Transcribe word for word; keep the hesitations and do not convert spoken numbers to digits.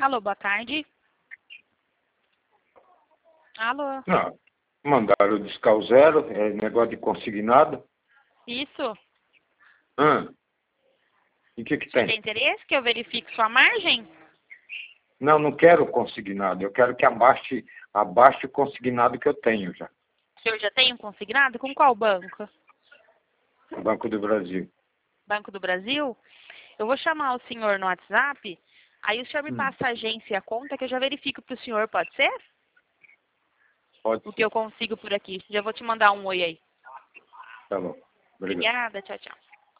Alô, boa tarde. Alô. Não, mandaram discar o zero, é negócio de consignado. Isso. Ah, e o que que Você tem tem? interesse que eu verifique sua margem? Não, não quero consignado, eu quero que abaixe, abaixe o consignado que eu tenho já. O senhor já tem um consignado? Com qual banco? O Banco do Brasil. Banco do Brasil? Eu vou chamar o senhor no WhatsApp, aí o senhor me Hum. passa a agência e a conta que eu já verifico para o senhor, pode ser? Pode O ser. que eu consigo por aqui. Já vou te mandar um oi aí. Tá bom. Obrigado. Obrigada, tchau, tchau.